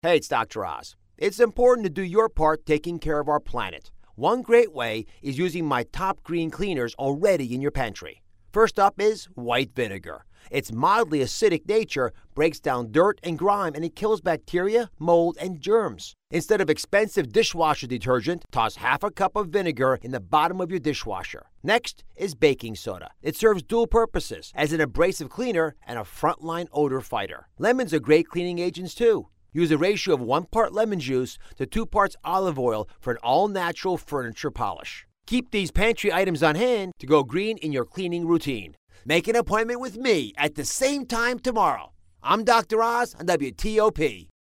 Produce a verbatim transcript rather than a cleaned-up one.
Hey, it's Doctor Oz. It's important to do your part taking care of our planet. One great way is using my top green cleaners already in your pantry. First up is white vinegar. Its mildly acidic nature breaks down dirt and grime, and it kills bacteria, mold, and germs. Instead of expensive dishwasher detergent, toss half a cup of vinegar in the bottom of your dishwasher. Next is baking soda. It serves dual purposes as an abrasive cleaner and a frontline odor fighter. Lemons are great cleaning agents too. Use a ratio of one part lemon juice to two parts olive oil for an all-natural furniture polish. Keep these pantry items on hand to go green in your cleaning routine. Make an appointment with me at the same time tomorrow. I'm Doctor Oz on W T O P.